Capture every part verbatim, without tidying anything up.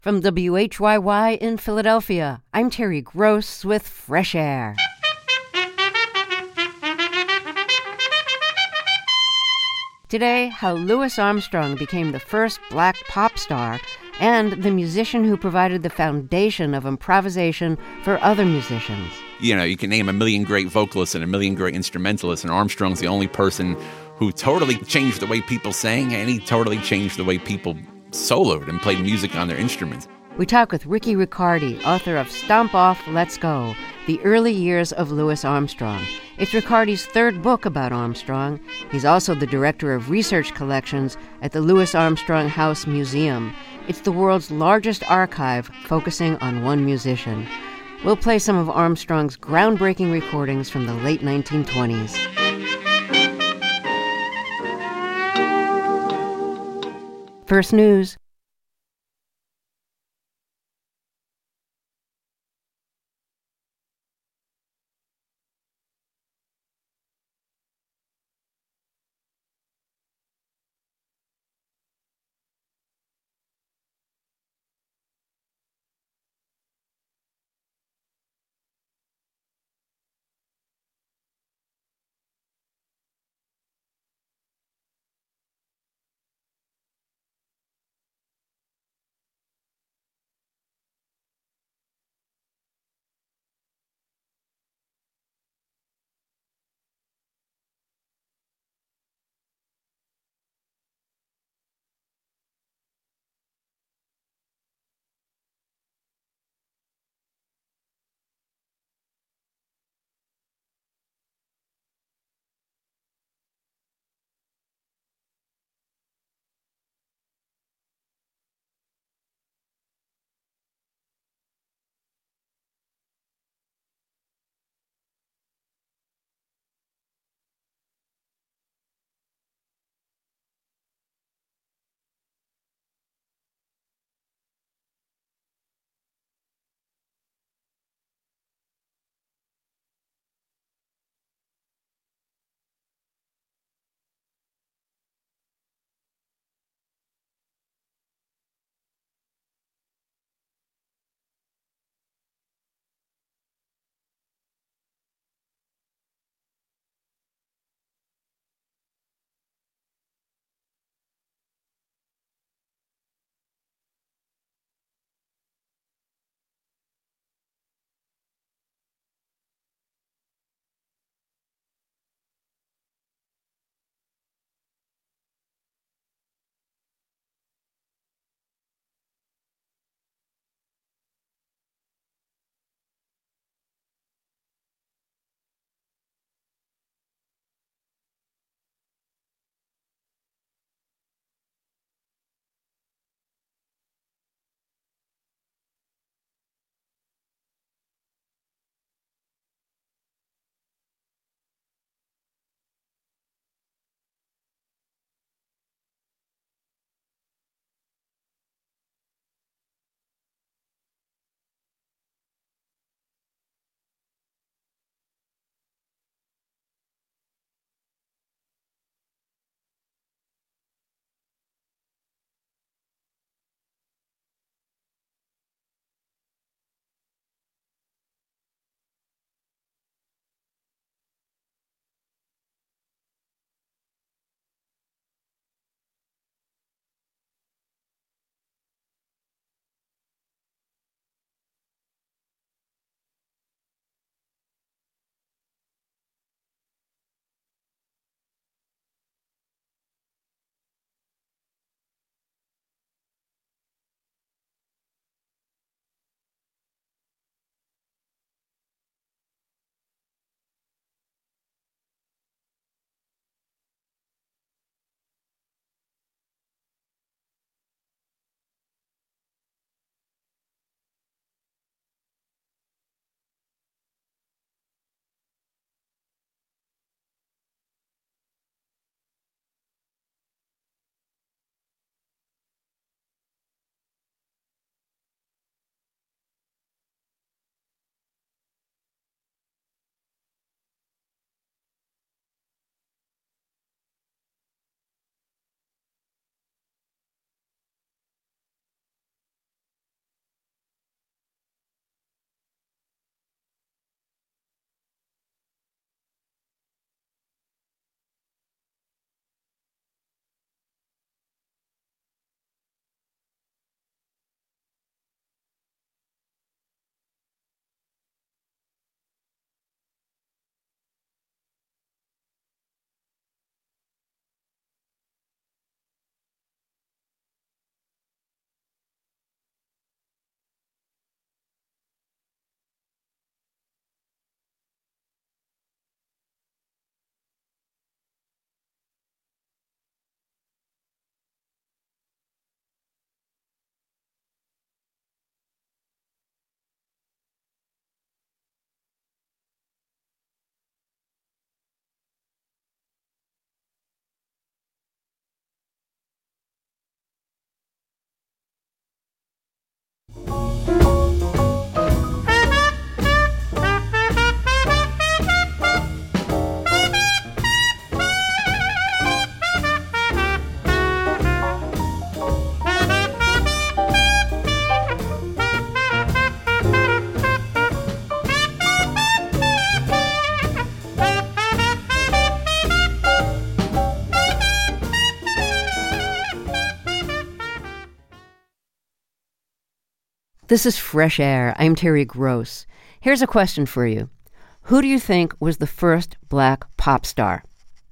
From W H Y Y in Philadelphia, I'm Terry Gross with Fresh Air. Today, how Louis Armstrong became the first black pop star and the musician who provided the foundation of improvisation for other musicians. You know, you can name a million great vocalists and a million great instrumentalists, and Armstrong's the only person who totally changed the way people sang, and he totally changed the way people soloed and played music on their instruments. We talk with Ricky Riccardi, author of Stomp Off, Let's Go, The Early Years of Louis Armstrong. It's Riccardi's third book about Armstrong. He's also the director of research collections at the Louis Armstrong House Museum. It's the world's largest archive focusing on one musician. We'll play some of Armstrong's groundbreaking recordings from the late nineteen twenties. First News. This is Fresh Air. I'm Terry Gross. Here's a question for you. Who do you think was the first black pop star?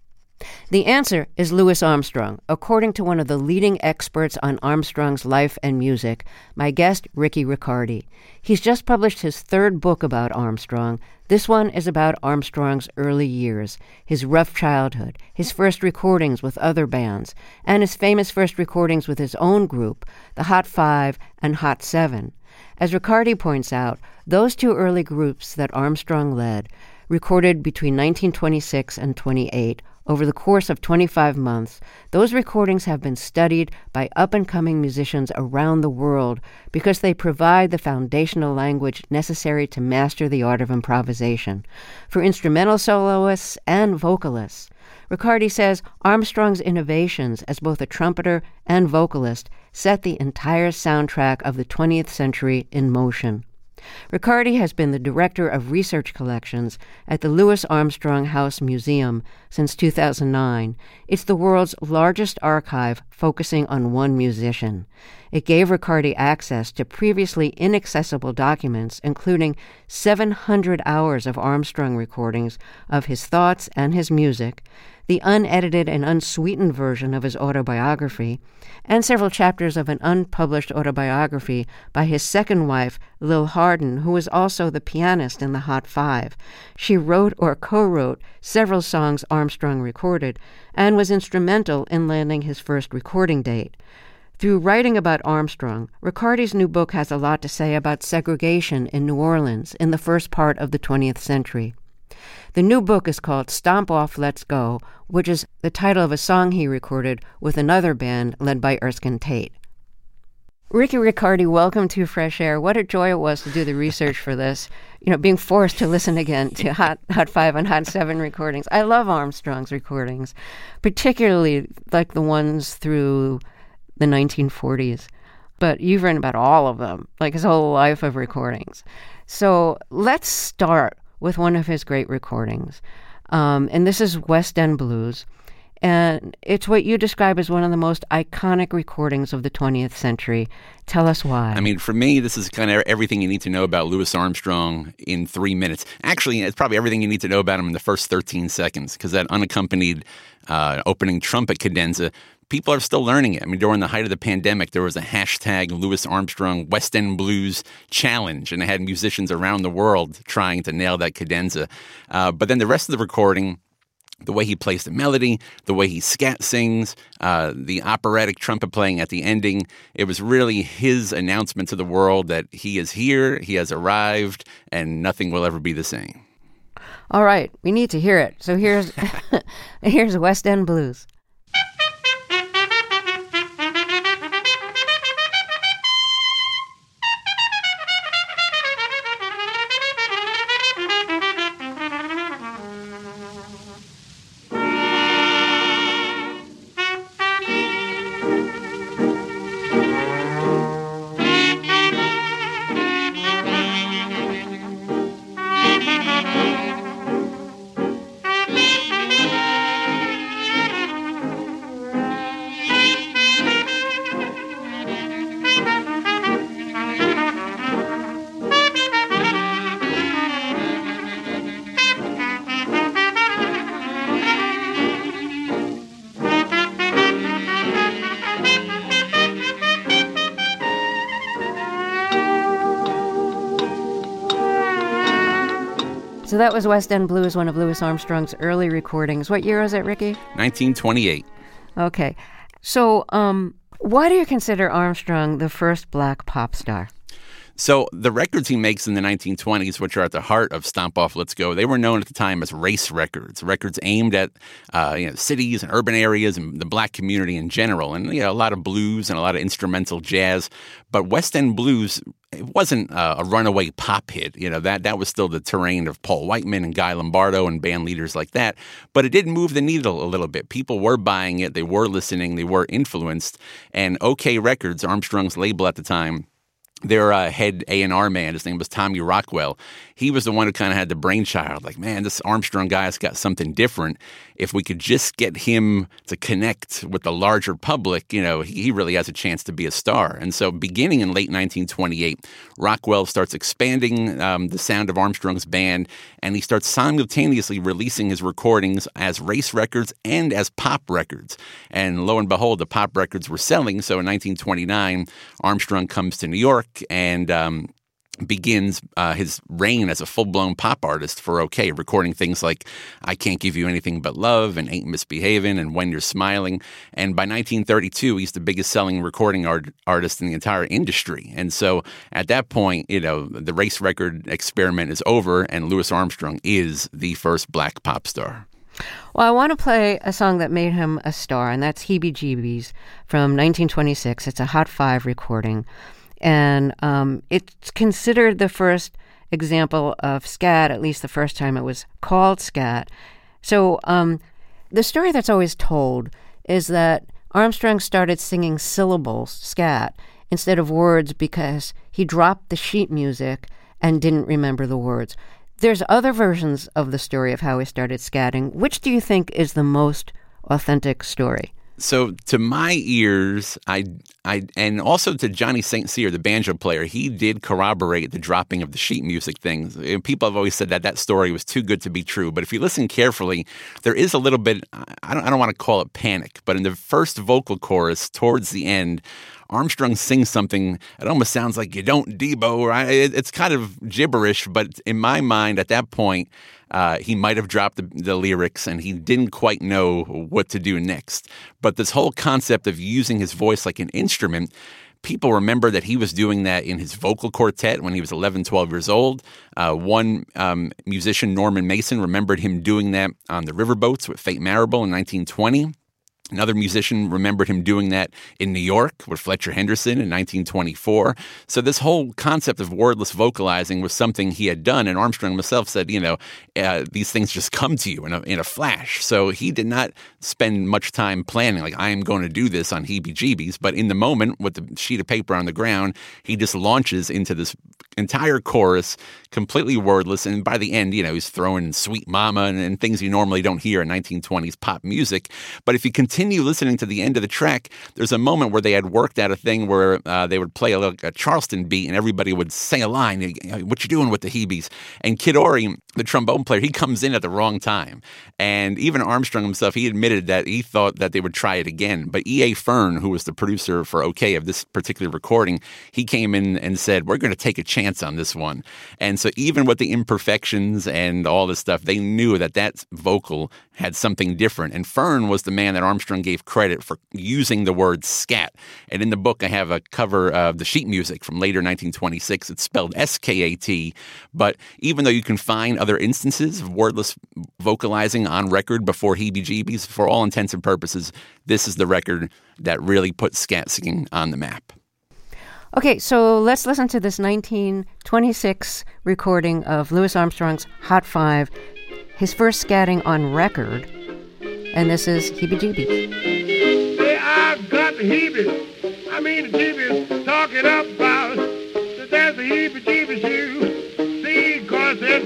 The answer is Louis Armstrong, according to one of the leading experts on Armstrong's life and music, my guest, Ricky Riccardi. He's just published his third book about Armstrong. This one is about Armstrong's early years, his rough childhood, his first recordings with other bands, and his famous first recordings with his own group, the Hot Five and Hot Seven. As Riccardi points out, those two early groups that Armstrong led recorded between nineteen twenty-six and twenty-eight. Over the course of twenty-five months, those recordings have been studied by up-and-coming musicians around the world because they provide the foundational language necessary to master the art of improvisation for instrumental soloists and vocalists. Riccardi says Armstrong's innovations as both a trumpeter and vocalist set the entire soundtrack of the twentieth century in motion. Riccardi has been the director of research collections at the Louis Armstrong House Museum since two thousand nine. It's the world's largest archive focusing on one musician. It gave Riccardi access to previously inaccessible documents, including seven hundred hours of Armstrong recordings of his thoughts and his music, the unedited and unsweetened version of his autobiography, and several chapters of an unpublished autobiography by his second wife, Lil Hardin, who was also the pianist in the Hot Five. She wrote or co-wrote several songs Armstrong recorded and was instrumental in landing his first recording date. Through writing about Armstrong, Riccardi's new book has a lot to say about segregation in New Orleans in the first part of the twentieth century. The new book is called Stomp Off, Let's Go, which is the title of a song he recorded with another band led by Erskine Tate. Ricky Riccardi, welcome to Fresh Air. What a joy it was to do the research for this, you know, being forced to listen again to Hot Hot Five and Hot Seven recordings. I love Armstrong's recordings, particularly like the ones through the nineteen forties. But you've written about all of them, like his whole life of recordings. So let's start with one of his great recordings. Um, and this is West End Blues. And it's what you describe as one of the most iconic recordings of the twentieth century. Tell us why. I mean, for me, this is kind of everything you need to know about Louis Armstrong in three minutes. Actually, it's probably everything you need to know about him in the first thirteen seconds, because that unaccompanied uh, opening trumpet cadenza, people are still learning it. I mean, during the height of the pandemic, there was a hashtag Louis Armstrong West End Blues Challenge, and it had musicians around the world trying to nail that cadenza. Uh, but then the rest of the recording, the way he plays the melody, the way he scat sings, uh, the operatic trumpet playing at the ending, it was really his announcement to the world that he is here, he has arrived, and nothing will ever be the same. All right, we need to hear it. So here's here's West End Blues. So that was West End Blues, one of Louis Armstrong's early recordings. What year was it, Ricky? nineteen twenty-eight. Okay. So um, why do you consider Armstrong the first black pop star? So the records he makes in the nineteen twenties, which are at the heart of Stomp Off, Let's Go, they were known at the time as race records, records aimed at uh, you know, cities and urban areas and the black community in general. And you know, a lot of blues and a lot of instrumental jazz. But West End Blues, it wasn't uh, a runaway pop hit. You know, that that was still the terrain of Paul Whiteman and Guy Lombardo and band leaders like that. But it did move the needle a little bit. People were buying it. They were listening. They were influenced. And OK Records, Armstrong's label at the time, their uh, head A and R man, his name was Tommy Rockwell, he was the one who kind of had the brainchild, like, man, this Armstrong guy's got something different. if we could just get him to connect with the larger public, you know, he really has a chance to be a star. And so beginning in late nineteen twenty-eight, Rockwell starts expanding um, the sound of Armstrong's band, and he starts simultaneously releasing his recordings as race records and as pop records. And lo and behold, the pop records were selling. So in nineteen twenty-nine, Armstrong comes to New York and um, begins uh, his reign as a full-blown pop artist for OK, recording things like I Can't Give You Anything But Love and Ain't Misbehavin' and When You're Smiling. And by nineteen thirty-two, he's the biggest selling recording art- artist in the entire industry. And so at that point, you know, the race record experiment is over, and Louis Armstrong is the first black pop star. Well, I want to play a song that made him a star, and that's Heebie Jeebies from nineteen twenty-six. It's a Hot Five recording. And um, it's considered the first example of scat, at least the first time it was called scat. So um, the story that's always told is that Armstrong started singing syllables, scat, instead of words because he dropped the sheet music and didn't remember the words. There's other versions of the story of how he started scatting. Which do you think is the most authentic story? So to my ears, I, I, and also to Johnny Saint Cyr, the banjo player, he did corroborate the dropping of the sheet music things. People have always said that that story was too good to be true. But if you listen carefully, there is a little bit, I don't, I don't want to call it panic, but in the first vocal chorus towards the end, Armstrong sings something, it almost sounds like you don't Debo, right? It's kind of gibberish, but in my mind at that point, uh, he might have dropped the, the lyrics and he didn't quite know what to do next. But this whole concept of using his voice like an instrument, people remember that he was doing that in his vocal quartet when he was eleven, twelve years old. Uh, one um, musician, Norman Mason, remembered him doing that on the Riverboats with Fate Marable in nineteen twenty. Another musician remembered him doing that in New York with Fletcher Henderson in nineteen twenty-four. So this whole concept of wordless vocalizing was something he had done, and Armstrong himself said, you know, uh, these things just come to you in a, in a flash. So he did not spend much time planning, like, I am going to do this on Heebie Jeebies, but in the moment, with the sheet of paper on the ground, he just launches into this entire chorus, completely wordless, and by the end, you know, he's throwing Sweet Mama and, and things you normally don't hear in nineteen twenties pop music. But if you continue listening to the end of the track, there's a moment where they had worked out a thing where uh, they would play a, a Charleston beat and everybody would say a line, what you doing with the Heebies? And Kid Ory, the trombone player, he comes in at the wrong time. And even Armstrong himself, he admitted that he thought that they would try it again. But E A. Fern, who was the producer for OK of this particular recording, he came in and said, we're going to take a chance on this one. And so even with the imperfections and all this stuff, they knew that that vocal had something different. And Fern was the man that Armstrong gave credit for using the word scat. And in the book, I have a cover of the sheet music from later nineteen twenty-six. It's spelled S K A T. But even though you can find other instances of wordless vocalizing on record before Heebie Jeebies, for all intents and purposes, this is the record that really put scat singing on the map. Okay, so let's listen to this nineteen twenty-six recording of Louis Armstrong's Hot Five, his first scatting on record, and this is Heebie Jeebies. Say, I've got the heebies, I mean the jeebies, talking about that there's the Heebie Jeebies you see, cause that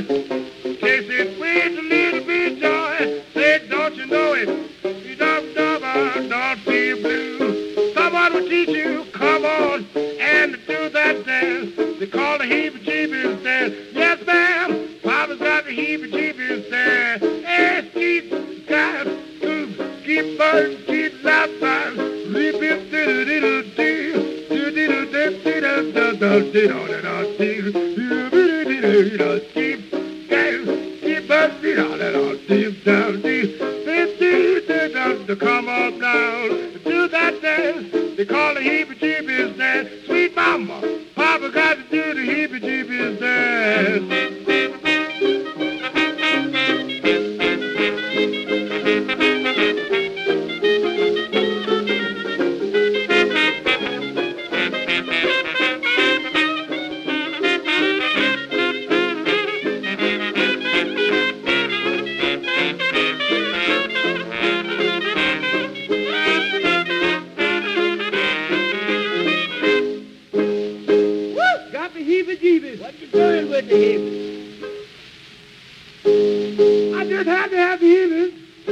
boy, chase it with a little bit of joy, say, don't you know it, you don't, don't, don't feel blue, someone will teach you, come on, and do that dance, they call the Heebie Jeebies dance, yes ma'am, Papa's got the Heebie Jeebies dance, hey, keep, got, scoop, keep burning, keep loud, rip it, do do do do do do do do do do do do do do keep, keep burning, do do do do come on down, do that dance, they call the Heebie Jeebies dance, sweet mama, Papa got to do the Heebie Jeebies dance. What you doing with the heebies? I just had to have the heebies.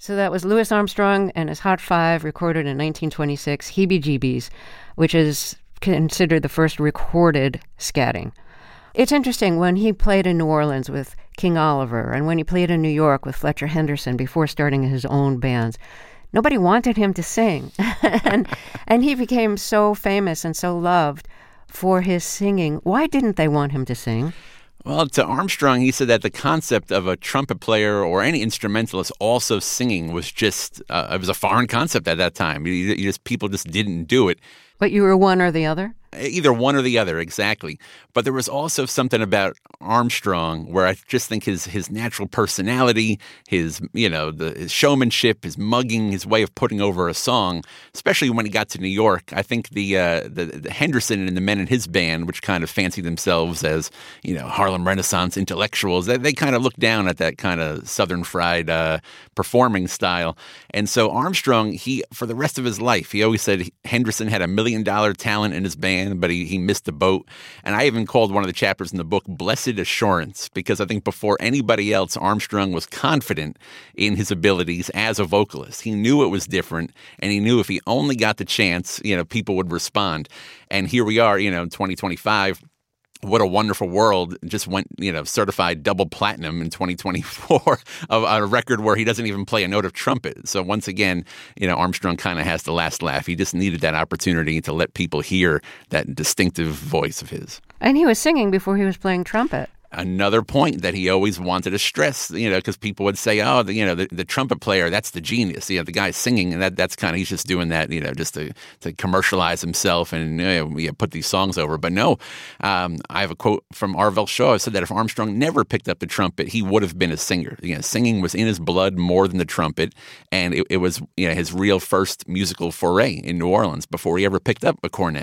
So that was Louis Armstrong and his Hot Five, recorded in nineteen twenty-six, Heebie-Jeebies, which is considered the first recorded scatting. It's interesting, when he played in New Orleans with King Oliver and when he played in New York with Fletcher Henderson before starting his own bands, nobody wanted him to sing. and, and he became so famous and so loved for his singing. Why didn't they want him to sing? Well, to Armstrong, he said that the concept of a trumpet player or any instrumentalist also singing was just, uh, it was a foreign concept at that time. You, you just People just didn't do it. But you were one or the other? Either one or the other, exactly. But there was also something about Armstrong where I just think his his natural personality, his, you know, the his showmanship, his mugging, his way of putting over a song, especially when he got to New York. I think the, uh, the, the Henderson and the men in his band, which kind of fancied themselves as, you know, Harlem Renaissance intellectuals, they, they kind of looked down at that kind of Southern fried uh, performing style. And so Armstrong, he, for the rest of his life, he always said Henderson had a million dollar talent in his band, but he, he missed the boat. And I even called one of the chapters in the book Blessed Assurance, because I think before anybody else, Armstrong was confident in his abilities as a vocalist. He knew it was different, and he knew if he only got the chance, you know, people would respond. And here we are, you know, in twenty twenty-five. What a Wonderful World just went, you know, certified double platinum in twenty twenty-four, of a record where he doesn't even play a note of trumpet. So once again, you know, Armstrong kind of has the last laugh. He just needed that opportunity to let people hear that distinctive voice of his. And he was singing before he was playing trumpet. Another point that he always wanted to stress, you know, because people would say, oh, the, you know, the, the trumpet player, that's the genius. You know, the guy's singing, and that that's kind of, he's just doing that, you know, just to, to commercialize himself and, you know, you know, put these songs over. But no, um, I have a quote from Arvell Shaw. It said that if Armstrong never picked up the trumpet, he would have been a singer. You know, singing was in his blood more than the trumpet, and it, it was, you know, his real first musical foray in New Orleans before he ever picked up a cornet.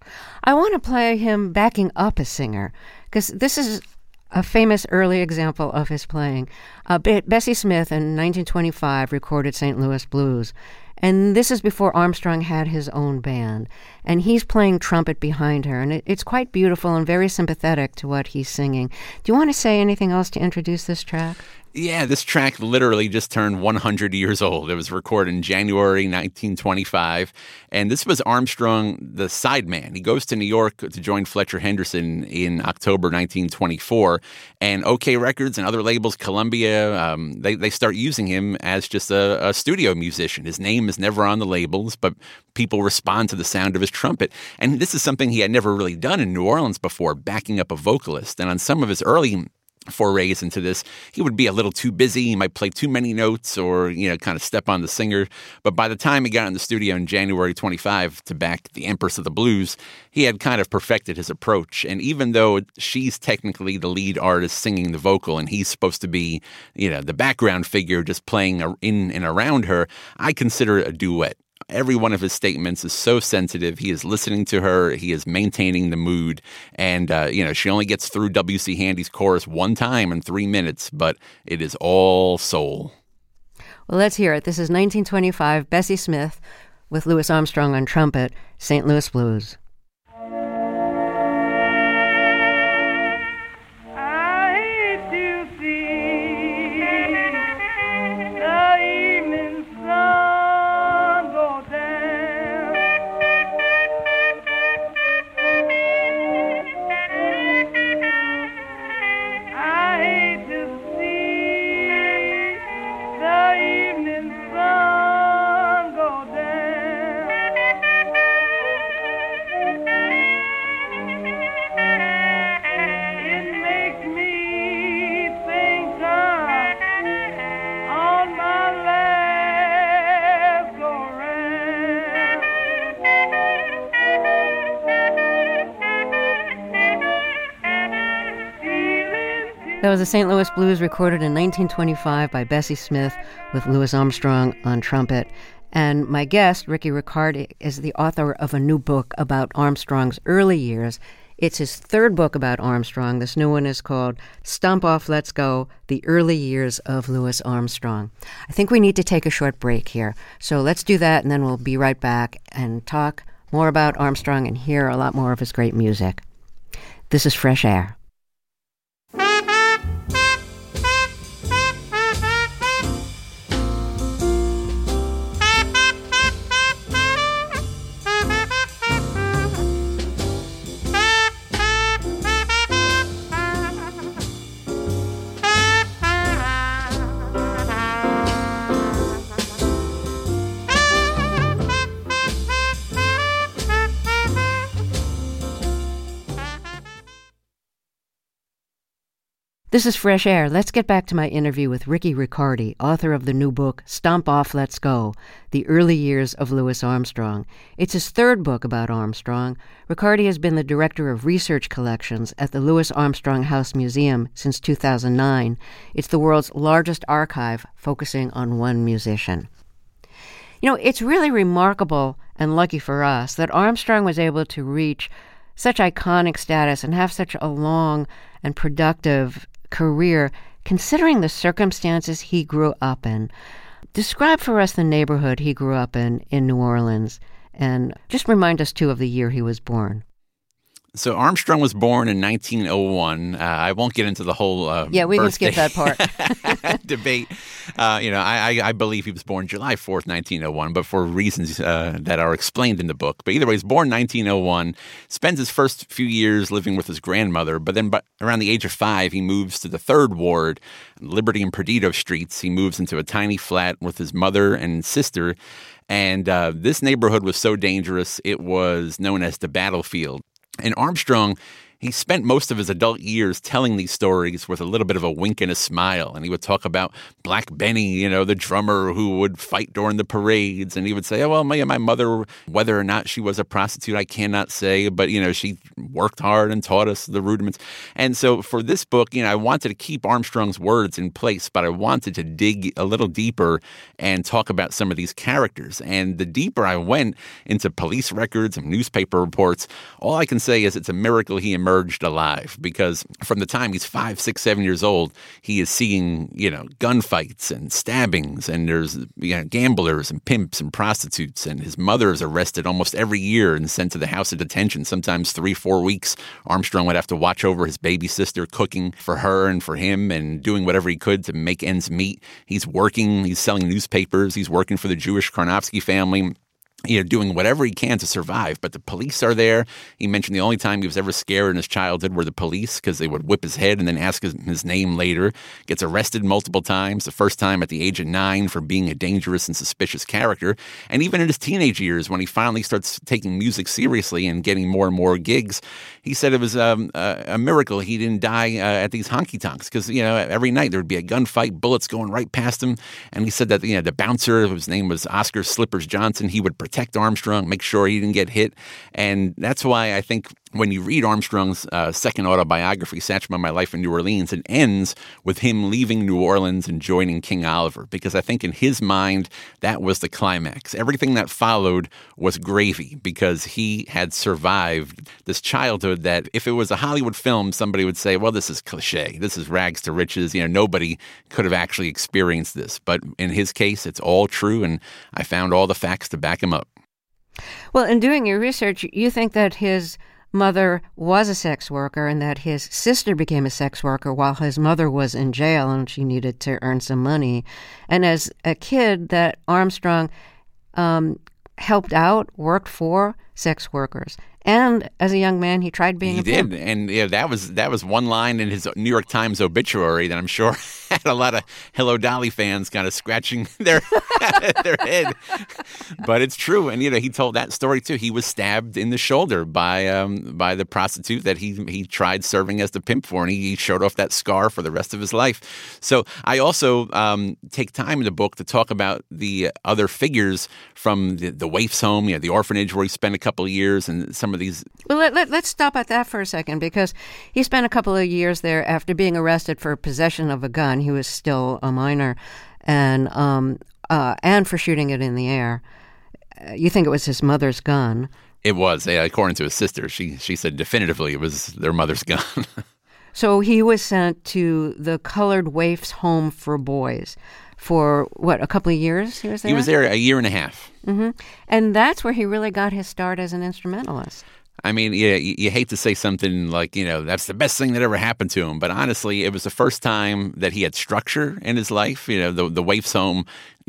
I want to play him backing up a singer, because this is a famous early example of his playing. Uh, Bessie Smith in nineteen twenty-five recorded Saint Louis Blues, and this is before Armstrong had his own band, and he's playing trumpet behind her, and it, it's quite beautiful and very sympathetic to what he's singing. Do you want to say anything else to introduce this track? Yeah, this track literally just turned one hundred years old. It was recorded in January nineteen twenty-five, and this was Armstrong, the sideman. He goes to New York to join Fletcher Henderson in October nineteen twenty-four, and OK Records and other labels, Columbia, um, they, they start using him as just a, a studio musician. His name is never on the labels, but people respond to the sound of his trumpet. And this is something he had never really done in New Orleans before, backing up a vocalist. And on some of his early forays into this, he would be a little too busy. He might play too many notes or, you know, kind of step on the singer. But by the time he got in the studio in January twenty-five to back the Empress of the Blues, he had kind of perfected his approach. And even though she's technically the lead artist singing the vocal and he's supposed to be, you know, the background figure just playing in and around her, I consider it a duet. Every one of his statements is so sensitive. He is listening to her. He is maintaining the mood. And, uh, you know, she only gets through W C Handy's chorus one time in three minutes, but it is all soul. Well, let's hear it. This is nineteen twenty-five, Bessie Smith with Louis Armstrong on trumpet, Saint Louis Blues. That was the Saint Louis Blues, recorded in nineteen twenty-five by Bessie Smith with Louis Armstrong on trumpet. And my guest, Ricky Riccardi, is the author of a new book about Armstrong's early years. It's his third book about Armstrong. This new one is called Stomp Off, Let's Go, The Early Years of Louis Armstrong. I think we need to take a short break here. So let's do that, and then we'll be right back and talk more about Armstrong and hear a lot more of his great music. This is Fresh Air. This is Fresh Air. Let's get back to my interview with Ricky Riccardi, author of the new book, Stomp Off, Let's Go, The Early Years of Louis Armstrong. It's his third book about Armstrong. Riccardi has been the director of research collections at the Louis Armstrong House Museum since two thousand nine. It's the world's largest archive focusing on one musician. You know, it's really remarkable and lucky for us that Armstrong was able to reach such iconic status and have such a long and productive career, considering the circumstances he grew up in. Describe for us the neighborhood he grew up in in New Orleans, and just remind us, too, of the year he was born. So Armstrong was born in nineteen oh one. Uh, I won't get into the whole uh, yeah, we birthday can skip that part debate. Uh, you know, I, I believe he was born July fourth, nineteen oh one, but for reasons uh, that are explained in the book. But either way, he's born nineteen oh one. Spends his first few years living with his grandmother, but then by, around the age of five, he moves to the Third Ward, Liberty and Perdido Streets. He moves into a tiny flat with his mother and sister. And uh, this neighborhood was so dangerous, it was known as the battlefield. And Armstrong, he spent most of his adult years telling these stories with a little bit of a wink and a smile. And he would talk about Black Benny, you know, the drummer who would fight during the parades. And he would say, oh, well, my, my mother, whether or not she was a prostitute, I cannot say. But, you know, she worked hard and taught us the rudiments. And so for this book, you know, I wanted to keep Armstrong's words in place, but I wanted to dig a little deeper and talk about some of these characters. And the deeper I went into police records and newspaper reports, all I can say is it's a miracle he emerged alive, because from the time he's five, six, seven years old, he is seeing, you know, gunfights and stabbings, and there's you know, gamblers and pimps and prostitutes, and his mother is arrested almost every year and sent to the house of detention, sometimes three, four weeks. Armstrong would have to watch over his baby sister, cooking for her and for him and doing whatever he could to make ends meet. He's working, he's selling newspapers, he's working for the Jewish Karnofsky family, you know, doing whatever he can to survive. But the police are there. He mentioned the only time he was ever scared in his childhood were the police, because they would whip his head and then ask his, his name later. Gets arrested multiple times, the first time at the age of nine for being a dangerous and suspicious character. And even in his teenage years, when he finally starts taking music seriously and getting more and more gigs, he said it was um, a, a miracle he didn't die uh, at these honky-tonks, because, you know, every night there would be a gunfight, bullets going right past him. And he said that, you know, the bouncer, whose name was Oscar Slippers Johnson, he would protect Armstrong, make sure he didn't get hit. And that's why I think when you read Armstrong's uh, second autobiography, Satchmo, My Life in New Orleans, it ends with him leaving New Orleans and joining King Oliver, because I think in his mind, that was the climax. Everything that followed was gravy, because he had survived this childhood that if it was a Hollywood film, somebody would say, well, this is cliche. This is rags to riches. You know, nobody could have actually experienced this. But in his case, it's all true, and I found all the facts to back him up. Well, in doing your research, you think that his mother was a sex worker and that his sister became a sex worker while his mother was in jail and she needed to earn some money. And as a kid, that Armstrong um, helped out, worked for sex workers. And as a young man, he tried being he a pimp. He did, and yeah, that was that was one line in his New York Times obituary that I'm sure had a lot of Hello Dolly fans kind of scratching their their head. But it's true, and you know, he told that story too. He was stabbed in the shoulder by um, by the prostitute that he he tried serving as the pimp for, and he, he showed off that scar for the rest of his life. So I also um, take time in the book to talk about the other figures from the, the waif's home, you know, the orphanage where he spent a couple of years, and some of these. Well, let, let, let's stop at that for a second, because he spent a couple of years there after being arrested for possession of a gun. He was still a minor, and um, uh, and for shooting it in the air. Uh, you think it was his mother's gun? It was, yeah, according to his sister. She she said definitively it was their mother's gun. So he was sent to the Colored Waifs Home for Boys for, what, a couple of years he was there? He was there a year and a half. Mm-hmm. And that's where he really got his start as an instrumentalist. I mean, yeah, you, you hate to say something like, you know, that's the best thing that ever happened to him. But honestly, it was the first time that he had structure in his life. You know, the, the waif's home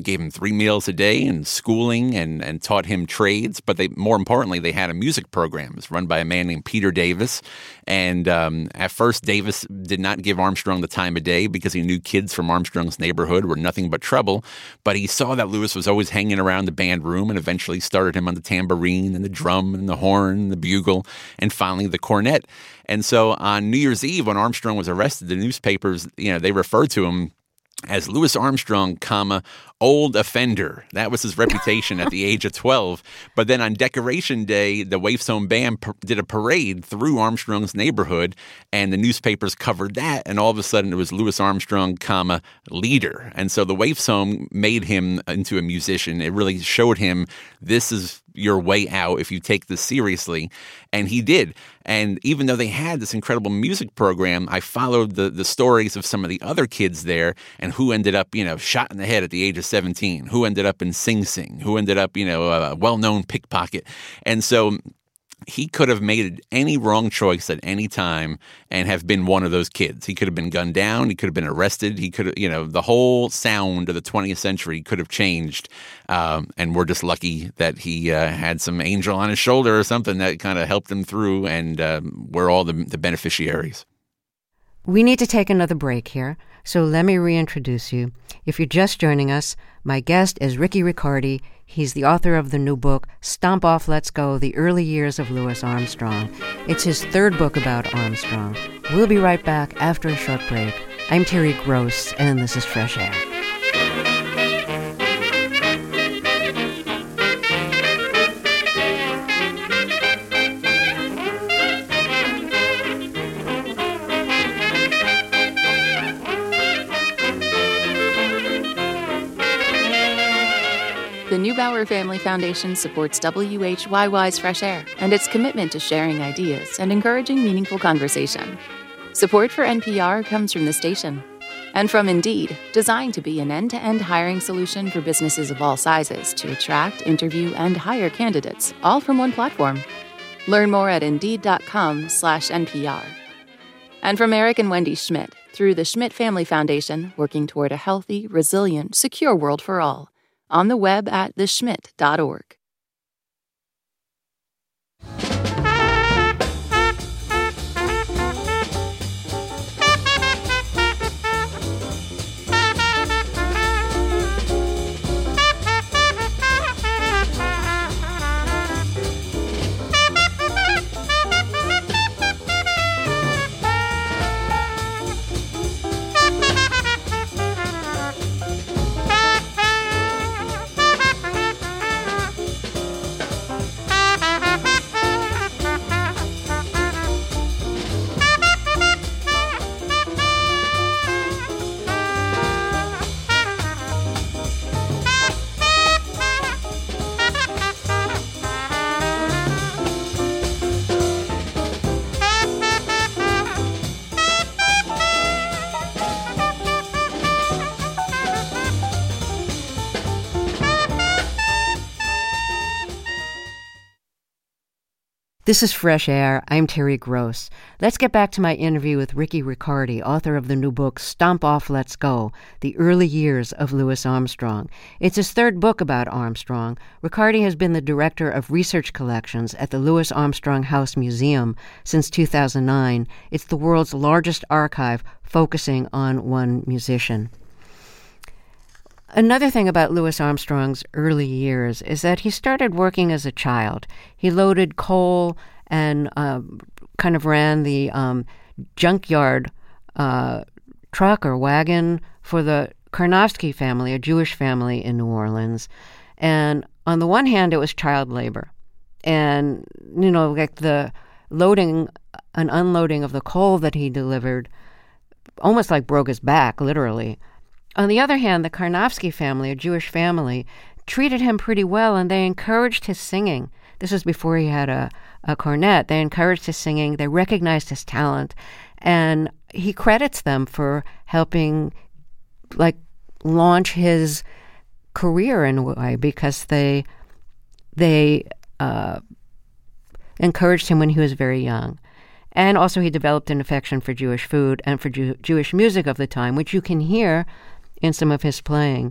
gave him three meals a day and schooling and, and taught him trades. But they, more importantly, they had a music program. It was run by a man named Peter Davis. And um, at first, Davis did not give Armstrong the time of day because he knew kids from Armstrong's neighborhood were nothing but trouble. But he saw that Louis was always hanging around the band room and eventually started him on the tambourine and the drum and the horn and the bugle and finally the cornet. And so on New Year's Eve, when Armstrong was arrested, the newspapers, you know, they referred to him as Louis Armstrong, comma, old offender. That was his reputation at the age of twelve. But then on Decoration Day, the Waifs Home Band p- did a parade through Armstrong's neighborhood, and the newspapers covered that, and all of a sudden it was Louis Armstrong, comma, leader. And so the Waifs Home made him into a musician. It really showed him this is your way out if you take this seriously. And he did. And even though they had this incredible music program, I followed the, the stories of some of the other kids there and who ended up, you know, shot in the head at the age of seventeen, who ended up in Sing Sing, who ended up, you know, a well-known pickpocket. And so he could have made any wrong choice at any time and have been one of those kids. He could have been gunned down. He could have been arrested. He could have, you know, the whole sound of the twentieth century could have changed. Um, and we're just lucky that he uh, had some angel on his shoulder or something that kind of helped him through, and um, we're all the, the beneficiaries. We need to take another break here, so let me reintroduce you. If you're just joining us, my guest is Ricky Riccardi. He's the author of the new book, Stomp Off, Let's Go, The Early Years of Louis Armstrong. It's his third book about Armstrong. We'll be right back after a short break. I'm Terry Gross, and this is Fresh Air. The Neubauer Family Foundation supports W H Y Y's Fresh Air and its commitment to sharing ideas and encouraging meaningful conversation. Support for N P R comes from the station and from Indeed, designed to be an end-to-end hiring solution for businesses of all sizes to attract, interview, and hire candidates, all from one platform. Learn more at Indeed.com slash NPR. And from Eric and Wendy Schmidt, through the Schmidt Family Foundation, working toward a healthy, resilient, secure world for all. On the web at the schmidt dot org. This is Fresh Air. I'm Terry Gross. Let's get back to my interview with Ricky Riccardi, author of the new book, Stomp Off, Let's Go, The Early Years of Louis Armstrong. It's his third book about Armstrong. Riccardi has been the director of research collections at the Louis Armstrong House Museum since two thousand nine. It's the world's largest archive focusing on one musician. Another thing about Louis Armstrong's early years is that he started working as a child. He loaded coal and uh, kind of ran the um, junkyard uh, truck or wagon for the Karnofsky family, a Jewish family in New Orleans. And on the one hand, it was child labor. And, you know, like the loading and unloading of the coal that he delivered almost like broke his back, literally. On the other hand, the Karnofsky family, a Jewish family, treated him pretty well, and they encouraged his singing. This was before he had a, a cornet. They encouraged his singing. They recognized his talent, and he credits them for helping, like, launch his career in a way, because they they uh, encouraged him when he was very young. And also he developed an affection for Jewish food and for Jew- Jewish music of the time, which you can hear in some of his playing.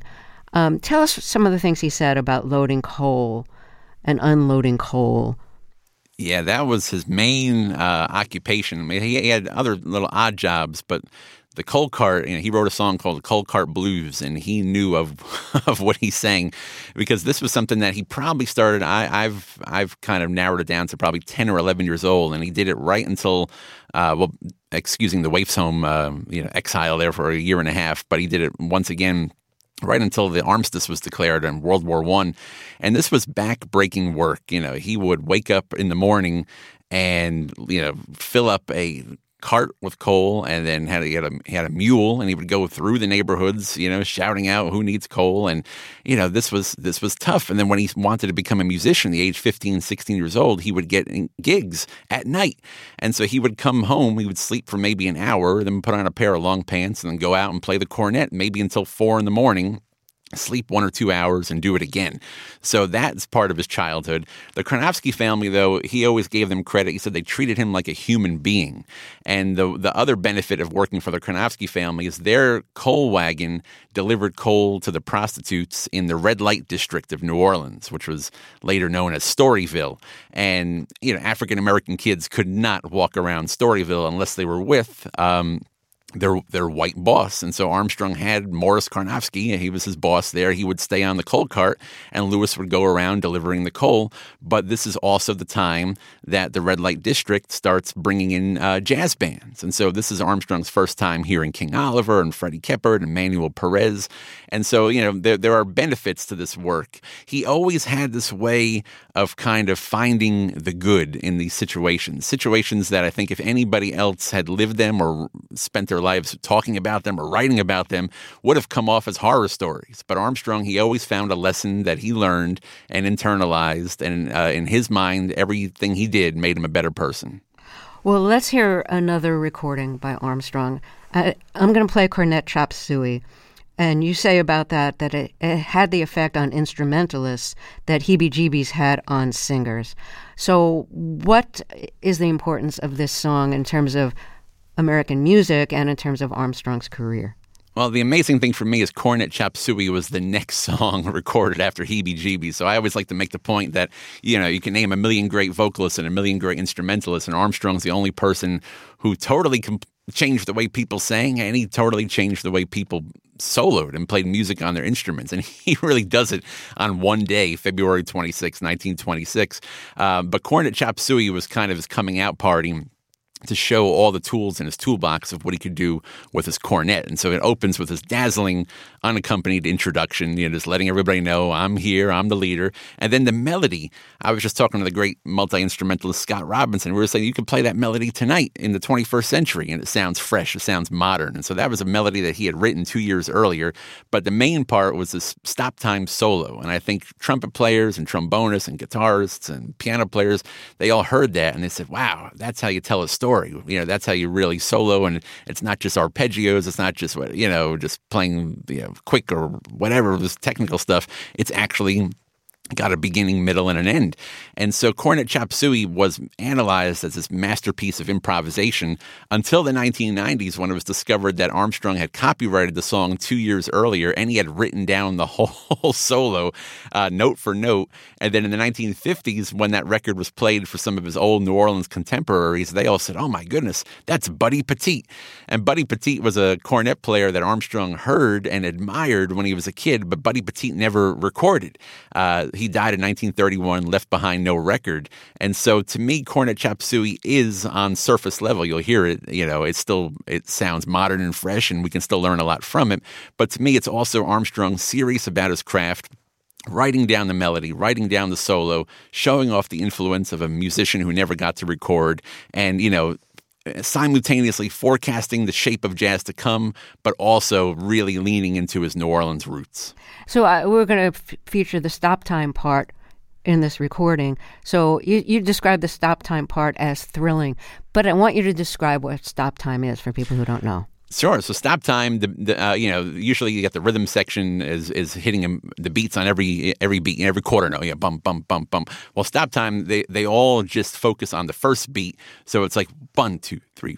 Um, tell us some of the things he said about loading coal and unloading coal. Yeah, that was his main uh, occupation. I mean, he, he had other little odd jobs, but the coal cart, you know, he wrote a song called Coal Cart Blues, and he knew of of what he sang because this was something that he probably started. I, I've I've kind of narrowed it down to probably ten or eleven years old, and he did it right until, uh, well, excusing the Waifs home, uh, you know, exile there for a year and a half. But he did it once again right until the armistice was declared in World War One, and this was back-breaking work. You know, he would wake up in the morning and you know fill up a cart with coal, and then had a, he had a he had a mule, and he would go through the neighborhoods, you know, shouting out who needs coal, and you know this was this was tough. And then when he wanted to become a musician, the age fifteen, sixteen years old, he would get gigs at night, and so he would come home, he would sleep for maybe an hour, then put on a pair of long pants, and then go out and play the cornet maybe until four in the morning. Sleep one or two hours and do it again. So that's part of his childhood. The Kornofsky family, though, he always gave them credit. He said they treated him like a human being. And the the other benefit of working for the Kornofsky family is their coal wagon delivered coal to the prostitutes in the red light district of New Orleans, which was later known as Storyville. And, you know, African-American kids could not walk around Storyville unless they were with um their their white boss. And so Armstrong had Morris Kornofsky. He was his boss there. He would stay on the coal cart, and Lewis would go around delivering the coal. But this is also the time that the red light district starts bringing in uh, jazz bands. And so this is Armstrong's first time hearing King Oliver and Freddie Keppard and Manuel Perez. And so, you know, there, there are benefits to this work. He always had this way of kind of finding the good in these situations, situations that I think if anybody else had lived them or spent their lives talking about them or writing about them would have come off as horror stories. But Armstrong, he always found a lesson that he learned and internalized, and uh, in his mind, everything he did made him a better person. Well, let's hear another recording by Armstrong. I, I'm going to play Cornet Chop Suey. And you say about that that it, it had the effect on instrumentalists that Heebie-Jeebies had on singers. So what is the importance of this song in terms of American music and in terms of Armstrong's career? Well, the amazing thing for me is Cornet Chop Suey was the next song recorded after Heebie-Jeebies. So I always like to make the point that, you know, you can name a million great vocalists and a million great instrumentalists, and Armstrong's the only person who totally comp- changed the way people sang, and he totally changed the way people soloed and played music on their instruments. And he really does it on one day, February twenty-sixth, nineteen twenty-six. Uh, but Cornet Chop Suey was kind of his coming out party to show all the tools in his toolbox of what he could do with his cornet. And so it opens with this dazzling, unaccompanied introduction, you know, just letting everybody know, I'm here, I'm the leader. And then the melody, I was just talking to the great multi-instrumentalist Scott Robinson. We were saying you could play that melody tonight in the twenty-first century, and it sounds fresh, it sounds modern. And so that was a melody that he had written two years earlier. But the main part was this stop time solo. And I think trumpet players and trombonists and guitarists and piano players, they all heard that, and they said, wow, that's how you tell a story. You know, that's how you really solo, and it's not just arpeggios. It's not just, you know, just playing, you know, quick or whatever, this technical stuff. It's actually got a beginning, middle, and an end. And so Cornet Chop Suey was analyzed as this masterpiece of improvisation until the nineteen nineties, when it was discovered that Armstrong had copyrighted the song two years earlier, and he had written down the whole solo uh, note for note. And then in the nineteen fifties, when that record was played for some of his old New Orleans contemporaries, they all said, oh my goodness, that's Buddy Petit. And Buddy Petit was a cornet player that Armstrong heard and admired when he was a kid, but Buddy Petit never recorded. Uh, He died in nineteen thirty-one, left behind no record. And so to me, Cornet Chop Suey is on surface level. You'll hear it, you know, it's still, it sounds modern and fresh, and we can still learn a lot from it. But to me, it's also Armstrong serious about his craft, writing down the melody, writing down the solo, showing off the influence of a musician who never got to record, and, you know, simultaneously forecasting the shape of jazz to come, but also really leaning into his New Orleans roots. So uh, we're going to f- feature the stop time part in this recording. So you, you describe the stop time part as thrilling, but I want you to describe what stop time is for people who don't know. Sure. So stop time, the, the uh, you know, usually you get the rhythm section is is hitting them, the beats on every every beat, every quarter note. Yeah, bump, bump, bump, bump. Well, stop time, they they all just focus on the first beat. So it's like one, two, three, four,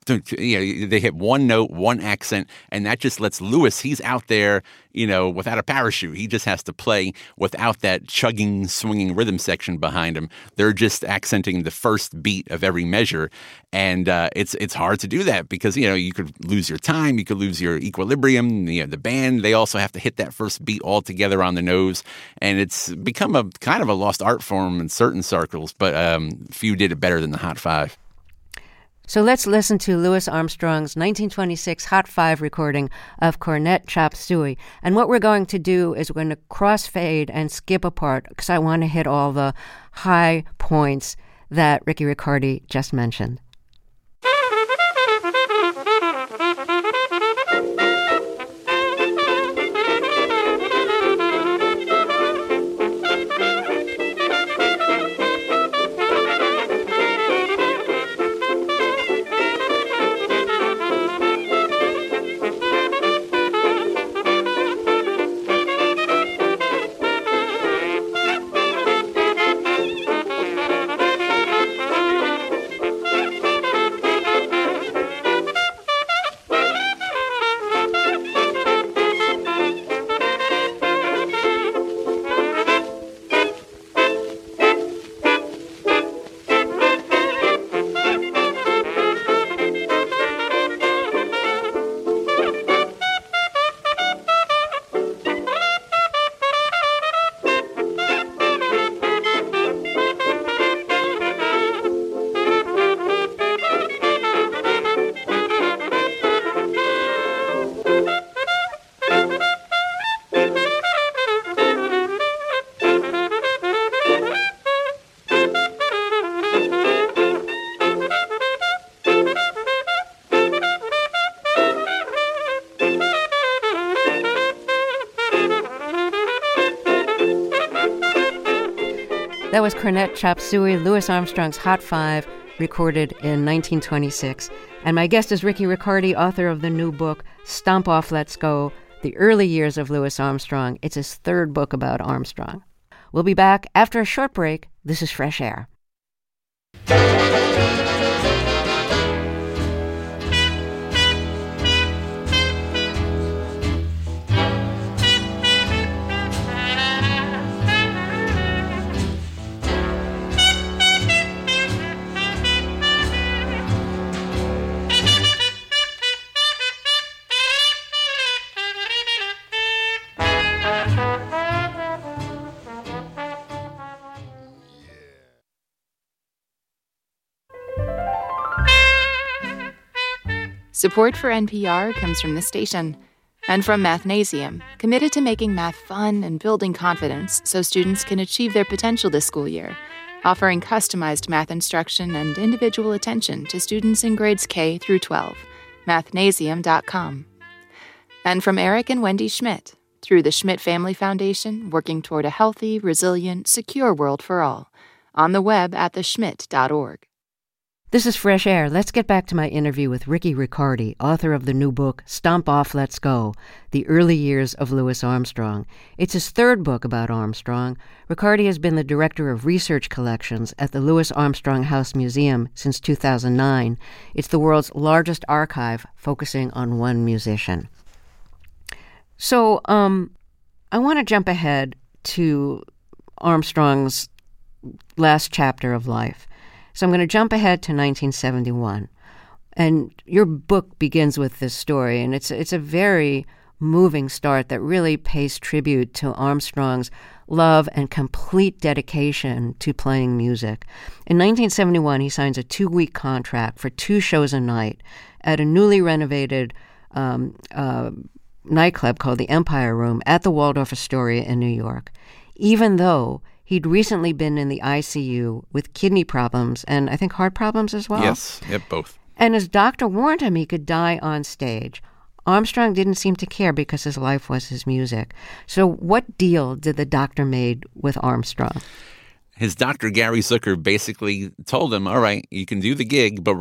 You know, they hit one note, one accent, and that just lets Louis, he's out there, you know, without a parachute. He just has to play without that chugging, swinging rhythm section behind him. They're just accenting the first beat of every measure, and uh, it's it's hard to do that because, you know, you could lose your time, you could lose your equilibrium. You know, the band, they also have to hit that first beat all together on the nose, and it's become a kind of a lost art form in certain circles, but um, few did it better than the Hot Five. So let's listen to Louis Armstrong's nineteen twenty-six Hot Five recording of Cornet Chop Suey. And what we're going to do is we're going to crossfade and skip a part because I want to hit all the high points that Ricky Riccardi just mentioned. That was Cornet Chop Suey, Louis Armstrong's Hot Five, recorded in nineteen twenty-six. And my guest is Ricky Riccardi, author of the new book, Stomp Off, Let's Go, The Early Years of Louis Armstrong. It's his third book about Armstrong. We'll be back after a short break. This is Fresh Air. Support for N P R comes from the station and from Mathnasium, committed to making math fun and building confidence so students can achieve their potential this school year, offering customized math instruction and individual attention to students in grades K through twelve. mathnasium dot com. And from Eric and Wendy Schmidt, through the Schmidt Family Foundation, working toward a healthy, resilient, secure world for all, on the web at the schmidt dot org. This is Fresh Air. Let's get back to my interview with Ricky Riccardi, author of the new book, Stomp Off, Let's Go, The Early Years of Louis Armstrong. It's his third book about Armstrong. Riccardi has been the director of research collections at the Louis Armstrong House Museum since two thousand nine. It's the world's largest archive focusing on one musician. So um, I want to jump ahead to Armstrong's last chapter of life. So I'm going to jump ahead to nineteen seventy-one. And your book begins with this story, and it's it's a very moving start that really pays tribute to Armstrong's love and complete dedication to playing music. In nineteen seventy-one, he signs a two-week contract for two shows a night at a newly renovated um, uh, nightclub called the Empire Room at the Waldorf Astoria in New York, even though he'd recently been in the I C U with kidney problems and I think heart problems as well. Yes, yep, both. And his doctor warned him he could die on stage. Armstrong didn't seem to care because his life was his music. So what deal did the doctor make with Armstrong? His doctor, Gary Zucker, basically told him, all right, you can do the gig, but we're going to